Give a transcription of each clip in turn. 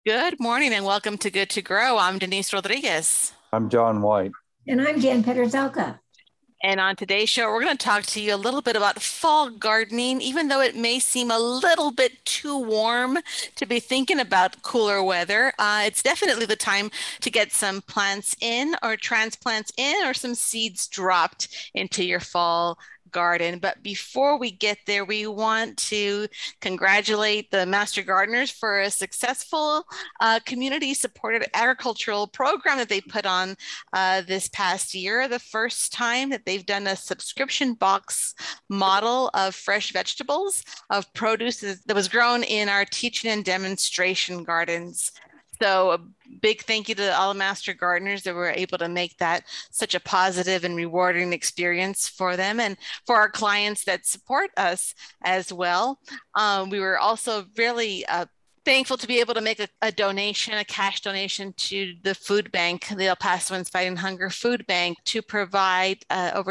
Good morning and welcome to Good to Grow. I'm Denise Rodriguez. I'm John White. And I'm Jan Peterzalka. And on today's show, we're going to talk to you a little bit about fall gardening, even though it may seem a little bit too warm to be thinking about cooler weather. It's definitely the time to get some plants in or transplants in or some seeds dropped into your fall garden. But before we get there, we want to congratulate the Master Gardeners for a successful community-supported agricultural program that they put on this past year. The first time that they've done a subscription box model of fresh vegetables, of produce that was grown in our teaching and demonstration gardens. So a big thank you to all the Master Gardeners that were able to make that such a positive and rewarding experience for them and for our clients that support us as well. We were also really thankful to be able to make a donation, a cash donation to the food bank, the El Pasoans Fighting Hunger Food Bank, to provide over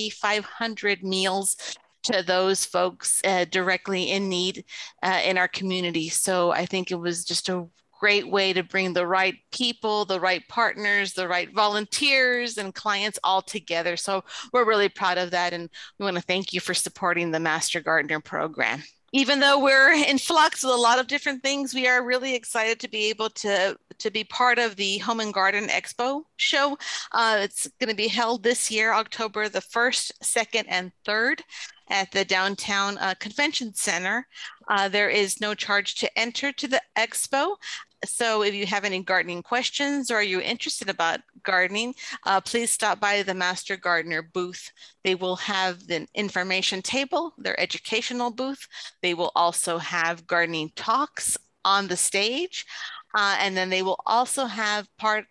3,500 meals to those folks directly in need in our community. So I think it was just a great way to bring the right people, the right partners, the right volunteers and clients all together. So we're really proud of that. And we want to thank you for supporting the Master Gardener program. Even though we're in flux with a lot of different things, we are really excited to be able to be part of the Home and Garden Expo show. It's going to be held this year, October the 1st, 2nd, and 3rd at the downtown convention center. There is no charge to enter to the expo. So if you have any gardening questions or you're interested about gardening, please stop by the Master Gardener booth. They will have the information table, their educational booth. They will also have gardening talks on the stage. And then they will also have part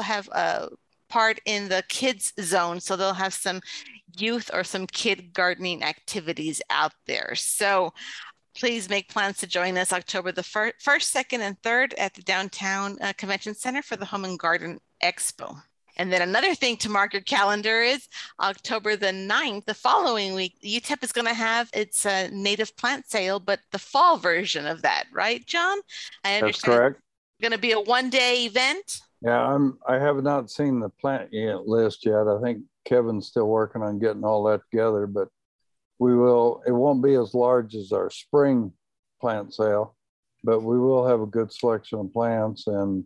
in the kids zone. So they'll have some youth or some kid gardening activities out there. So please make plans to join us October the 1st, 2nd, and 3rd at the downtown convention center for the Home and Garden Expo. And then another thing to mark your calendar is October the 9th, the following week, UTEP is going to have its native plant sale, but the fall version of that, right, John? I understand. That's correct. It's going to be a one-day event. Yeah, I have not seen the plant list yet. I think Kevin's still working on getting all that together, but it won't be as large as our spring plant sale, but we will have a good selection of plants. And,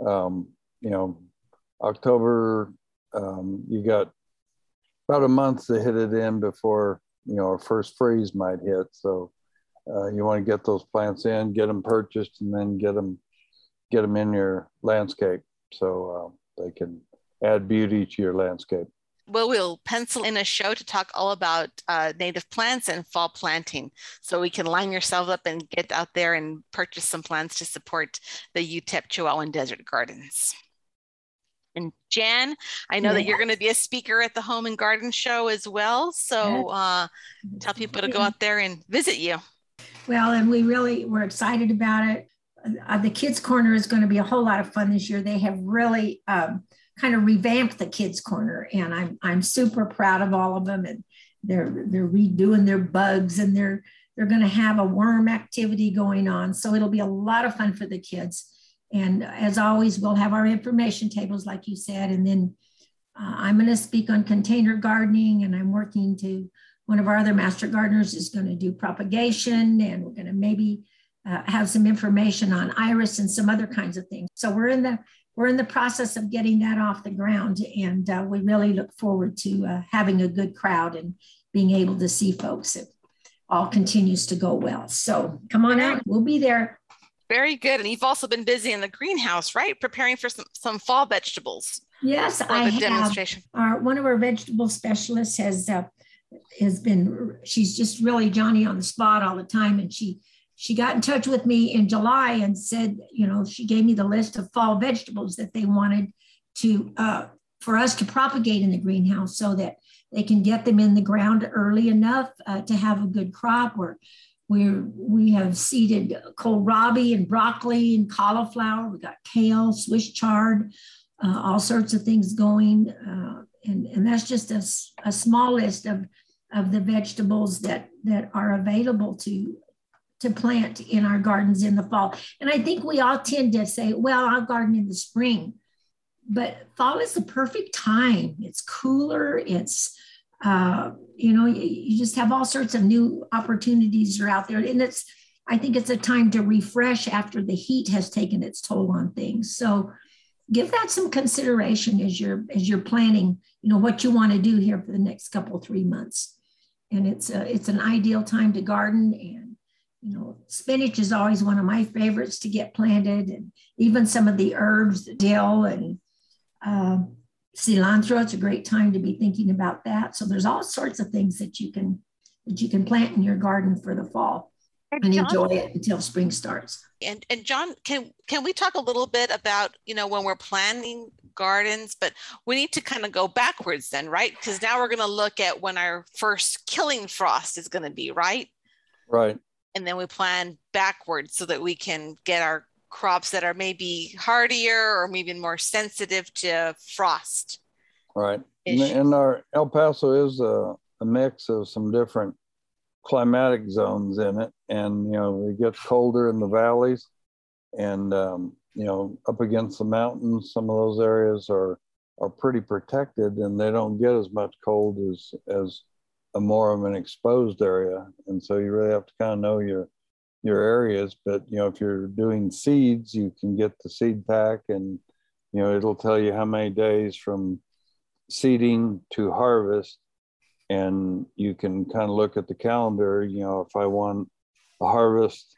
October, you got about a month to hit it in before, our first freeze might hit. So you want to get those plants in, get them purchased, and then get them in your landscape so they can add beauty to your landscape. Well, we'll pencil in a show to talk all about native plants and fall planting. So we can line yourself up and get out there and purchase some plants to support the UTEP Chihuahuan Desert Gardens. And Jan, I know that you're going to be a speaker at the Home and Garden Show as well. So tell people to go out there and visit you. Well, and we're excited about it. The Kids Corner is going to be a whole lot of fun this year. They have really kind of revamped the Kids Corner, and I'm super proud of all of them. And they're redoing their bugs, and they're going to have a worm activity going on. So it'll be a lot of fun for the kids. And as always, we'll have our information tables, like you said. And then I'm going to speak on container gardening, and I'm working to one of our other Master Gardeners is going to do propagation, and we're going to maybe have some information on iris and some other kinds of things. So we're in the process of getting that off the ground, and we really look forward to having a good crowd and being able to see folks. It all continues to go well. So come on out, we'll be there. Very good. And you've also been busy in the greenhouse, right? Preparing for some fall vegetables. Yes, I have. Demonstration. One of our vegetable specialists has been, she's just really Johnny on the spot all the time. And she got in touch with me in July and said, she gave me the list of fall vegetables that they wanted to for us to propagate in the greenhouse so that they can get them in the ground early enough to have a good crop. We have seeded kohlrabi and broccoli and cauliflower. We got kale, Swiss chard, all sorts of things going. And that's just a small list of the vegetables that are available to to plant in our gardens in the fall. And I think we all tend to say, well, I'll garden in the spring, but fall is the perfect time. It's cooler. It's, you just have all sorts of new opportunities are out there. And I think it's a time to refresh after the heat has taken its toll on things. So give that some consideration as you're planning, what you want to do here for the next couple, 3 months. And it's an ideal time to garden. And spinach is always one of my favorites to get planted, and even some of the herbs, dill and cilantro. It's a great time to be thinking about that. So there's all sorts of things that you can plant in your garden for the fall and John, enjoy it until spring starts. And John, can we talk a little bit about when we're planning gardens, but we need to kind of go backwards then, right? Because now we're going to look at when our first killing frost is going to be, right? Right. And then we plan backwards so that we can get our crops that are maybe hardier or maybe more sensitive to frost. Right. And our El Paso is a mix of some different climatic zones in it. And, it gets colder in the valleys and, up against the mountains, some of those areas are pretty protected and they don't get as much cold as a more of an exposed area. And so you really have to kind of know your areas. But, if you're doing seeds, you can get the seed pack and, it'll tell you how many days from seeding to harvest. And you can kind of look at the calendar, if I want a harvest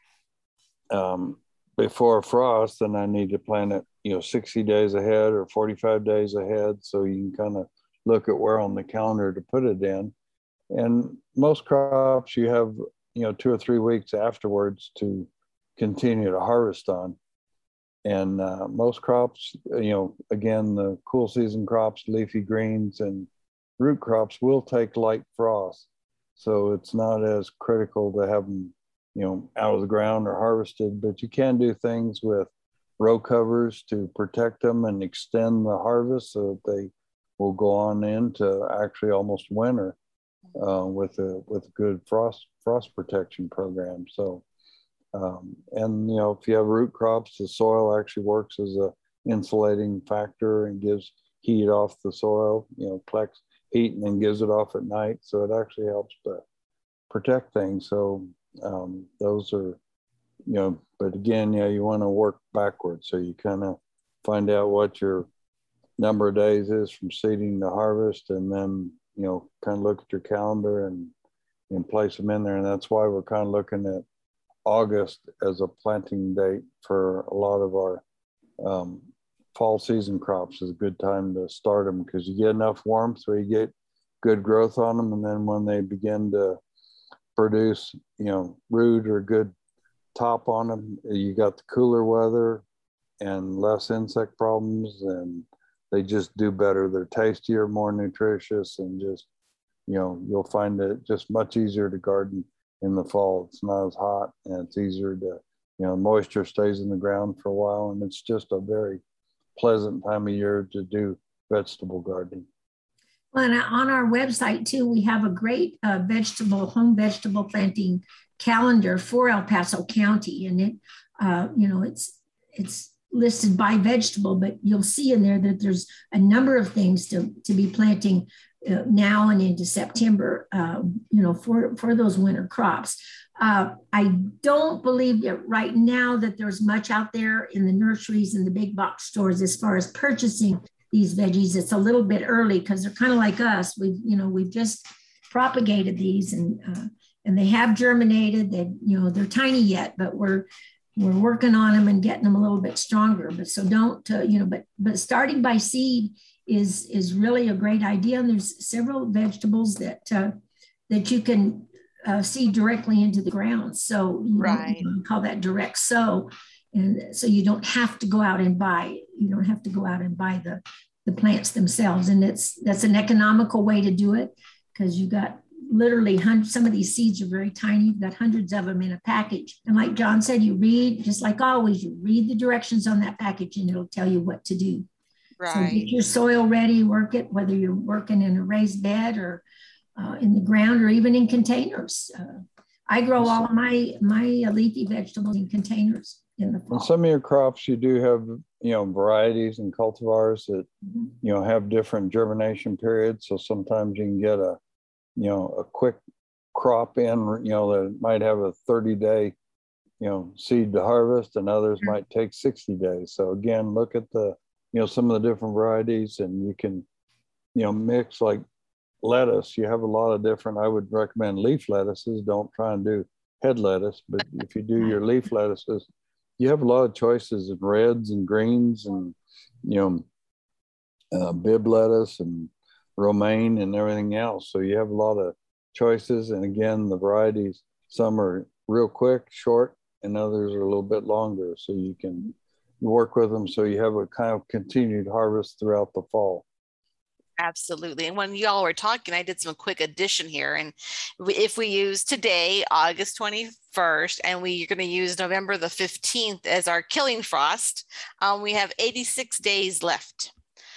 before frost, then I need to plant it, 60 days ahead or 45 days ahead. So you can kind of look at where on the calendar to put it in. And most crops you have, 2 or 3 weeks afterwards to continue to harvest on. And most crops, again, the cool season crops, leafy greens and root crops will take light frost. So it's not as critical to have them, out of the ground or harvested, but you can do things with row covers to protect them and extend the harvest so that they will go on into actually almost winter with a good frost protection program. So, and if you have root crops, the soil actually works as a insulating factor and gives heat off the soil, collects heat and then gives it off at night. So it actually helps to protect things. So those are, but again, you want to work backwards. So you kind of find out what your number of days is from seeding to harvest, and then, kind of look at your calendar and place them in there. And that's why we're kind of looking at August as a planting date for a lot of our fall season crops. Is a good time to start them because you get enough warmth where you get good growth on them. And then when they begin to produce, root or good top on them, you got the cooler weather and less insect problems, and they just do better. They're tastier, more nutritious, and just, you'll find it just much easier to garden in the fall. It's not as hot and it's easier to, moisture stays in the ground for a while, and it's just a very pleasant time of year to do vegetable gardening. Well, and on our website too, we have a great home vegetable planting calendar for El Paso County, and it, it's listed by vegetable, but you'll see in there that there's a number of things to be planting now and into September, for those winter crops. I don't believe that right now that there's much out there in the nurseries and the big box stores as far as purchasing these veggies. It's a little bit early because they're kind of like us. We've just propagated these and they have germinated. They're tiny yet, but we're working on them and getting them a little bit stronger. But so don't, but starting by seed is really a great idea. And there's several vegetables that you can seed directly into the ground. So we call that direct sow. And so you don't have to go out and buy, the plants themselves. And that's an economical way to do it because you got literally hundreds. Some of these seeds are very tiny. You've got hundreds of them in a package. And like John said, you read, just like always, you read the directions on that package and it'll tell you what to do. Right. So get your soil ready, work it, whether you're working in a raised bed or in the ground or even in containers. I grow all of my leafy vegetables in containers in the fall. And some of your crops, you do have, varieties and cultivars that, have different germination periods. So sometimes you can get a quick crop in, that might have a 30-day, seed to harvest, and others might take 60 days. So again, look at the, some of the different varieties, and you can, mix like lettuce. You have a lot of different, I would recommend leaf lettuces. Don't try and do head lettuce, but if you do your leaf lettuces, you have a lot of choices in reds and greens and, bib lettuce and romaine and everything else. So you have a lot of choices. And again, the varieties, some are real quick, short, and others are a little bit longer. So you can work with them so you have a kind of continued harvest throughout the fall. Absolutely. And when y'all were talking, I did some quick addition here. And if we use today, August 21st, and we're going to use November the 15th as our killing frost, we have 86 days left.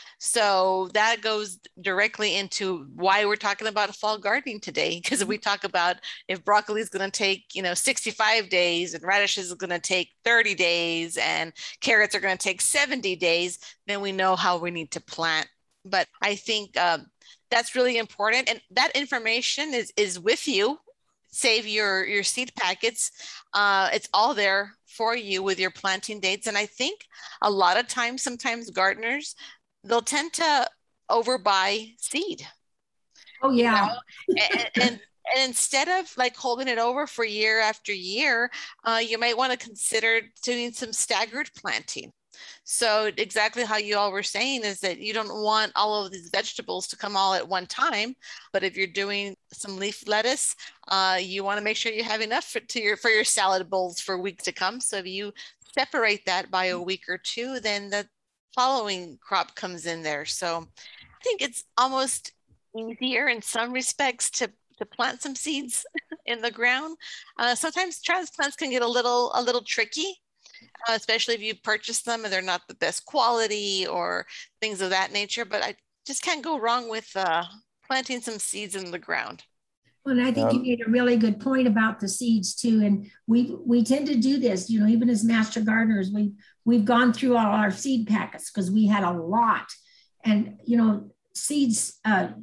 So that goes directly into why we're talking about fall gardening today, because we talk about if broccoli is going to take, 65 days and radishes is going to take 30 days and carrots are going to take 70 days, then we know how we need to plant. But I think that's really important. And that information is with you. Save your seed packets. It's all there for you with your planting dates. And I think a lot of times, sometimes gardeners, they'll tend to overbuy seed. Oh, yeah. And instead of like holding it over for year after year, you might want to consider doing some staggered planting. So exactly how you all were saying is that you don't want all of these vegetables to come all at one time. But if you're doing some leaf lettuce, you want to make sure you have enough for your salad bowls for weeks to come. So if you separate that by a week or two, then the following crop comes in there. So I think it's almost easier in some respects to plant some seeds in the ground. Sometimes transplants can get a little tricky. Especially if you purchase them and they're not the best quality or things of that nature. But I just can't go wrong with planting some seeds in the ground. Well, and I think you made a really good point about the seeds too. And we tend to do this, even as master gardeners, we've gone through all our seed packets because we had a lot. And seeds,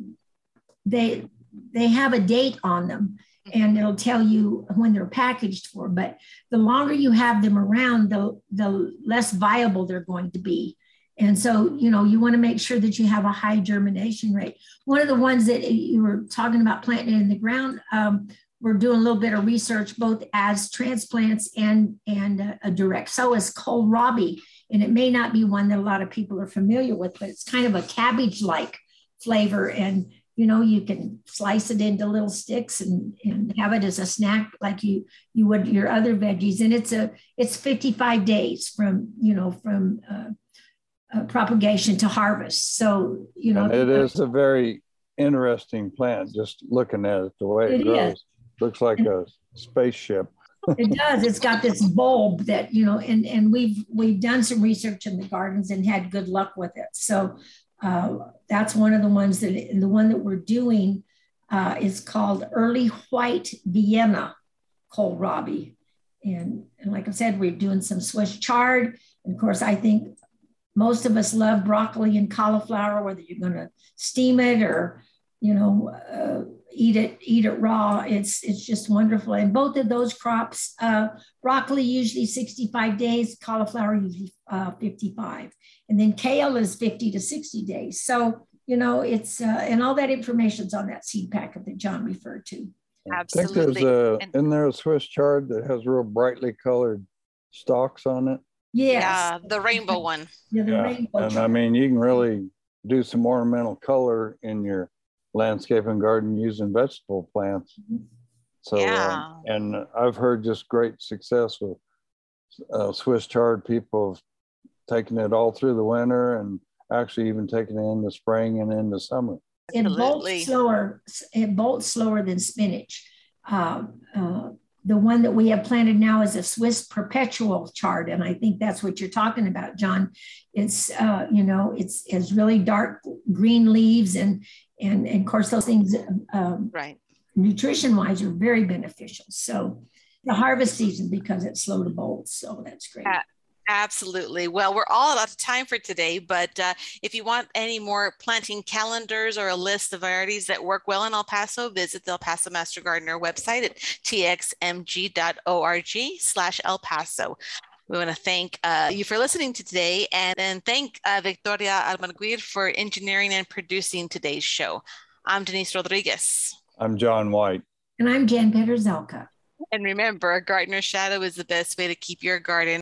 they have a date on them. And it'll tell you when they're packaged for, but the longer you have them around, the less viable they're going to be. And so, you want to make sure that you have a high germination rate. One of the ones that you were talking about planting in the ground, we're doing a little bit of research, both as transplants and a direct sow, is kohlrabi. And it may not be one that a lot of people are familiar with, but it's kind of a cabbage-like flavor. And you can slice it into little sticks and have it as a snack like you would your other veggies. And it's 55 days from propagation to harvest. So, and it is a very interesting plant, just looking at it, the way it grows. Is. Looks like a spaceship. It does. It's got this bulb that, and we've done some research in the gardens and had good luck with it. So that's one of the ones the one that we're doing is called Early White Vienna kohlrabi. And like I said, we're doing some Swiss chard. And of course, I think most of us love broccoli and cauliflower, whether you're going to steam it or, eat it raw. It's just wonderful. And both of those crops, broccoli usually 65 days, cauliflower usually 55. And then kale is 50 to 60 days. So, it's, and all that information's on that seed packet that John referred to. Absolutely. I think there's in there a Swiss chard that has real brightly colored stalks on it. Yes. Yeah, the rainbow one. Yeah, the rainbow and chard. I mean, you can really do some ornamental color in your landscape and garden using vegetable plants. So, yeah. And I've heard just great success with Swiss chard. People have taken it all through the winter and actually even taken it into spring and into summer. It bolts slower than spinach. The one that we have planted now is a Swiss perpetual chard. And I think that's what you're talking about, John. It's, it has really dark green leaves and of course those things right. nutrition wise are very beneficial. So the harvest season, because it's slow to bolt. So that's great. Absolutely. Well, we're all out of time for today, but if you want any more planting calendars or a list of varieties that work well in El Paso, visit the El Paso Master Gardener website at txmg.org/El Paso. We want to thank you for listening to today, and thank Victoria Almaguir for engineering and producing today's show. I'm Denise Rodriguez. I'm John White. And I'm Jan Peterzelka. And remember, a gardener's shadow is the best way to keep your garden